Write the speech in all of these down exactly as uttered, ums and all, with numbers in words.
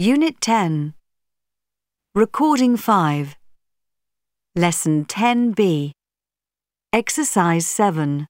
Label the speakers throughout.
Speaker 1: Unit ten. Recording five. Lesson ten B. Exercise seven.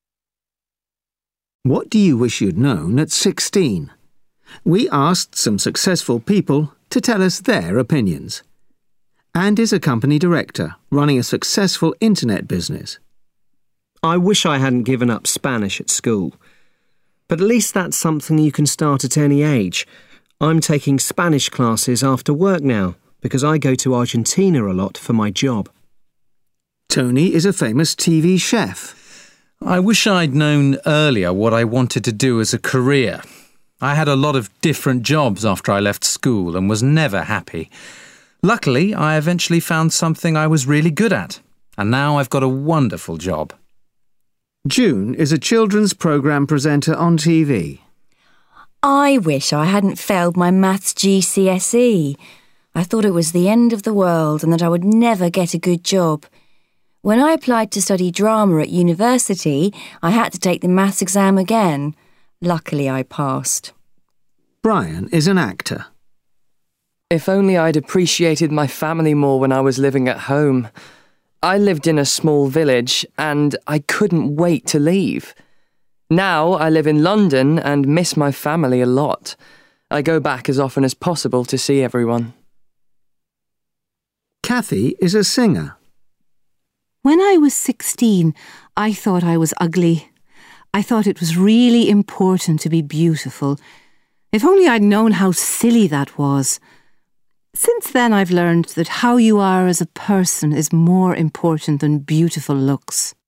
Speaker 2: What do you wish you'd known at sixteen? We asked some successful people to tell us their opinions. Andy's a company director running a successful internet business.
Speaker 3: I wish I hadn't given up Spanish at school. But at least that's something you can start at any age. I'm taking Spanish classes after work now because I go to Argentina a lot for my job.
Speaker 2: Tony is a famous T V chef.
Speaker 4: I wish I'd known earlier what I wanted to do as a career. I had a lot of different jobs after I left school and was never happy. Luckily, I eventually found something I was really good at, and now I've got a wonderful job.
Speaker 2: June is a children's programme presenter on T V.
Speaker 5: I wish I hadn't failed my maths G C S E. I thought it was the end of the world and that I would never get a good job. When I applied to study drama at university, I had to take the maths exam again. Luckily, I passed.
Speaker 2: Brian is an actor.
Speaker 6: If only I'd appreciated my family more when I was living at home. I lived in a small village and I couldn't wait to leave. Now I live in London and miss my family a lot. I go back as often as possible to see everyone.
Speaker 2: Kathy is a singer.
Speaker 7: When I was sixteen, I thought I was ugly. I thought it was really important to be beautiful. If only I'd known how silly that was. Since then I've learned that how you are as a person is more important than beautiful looks.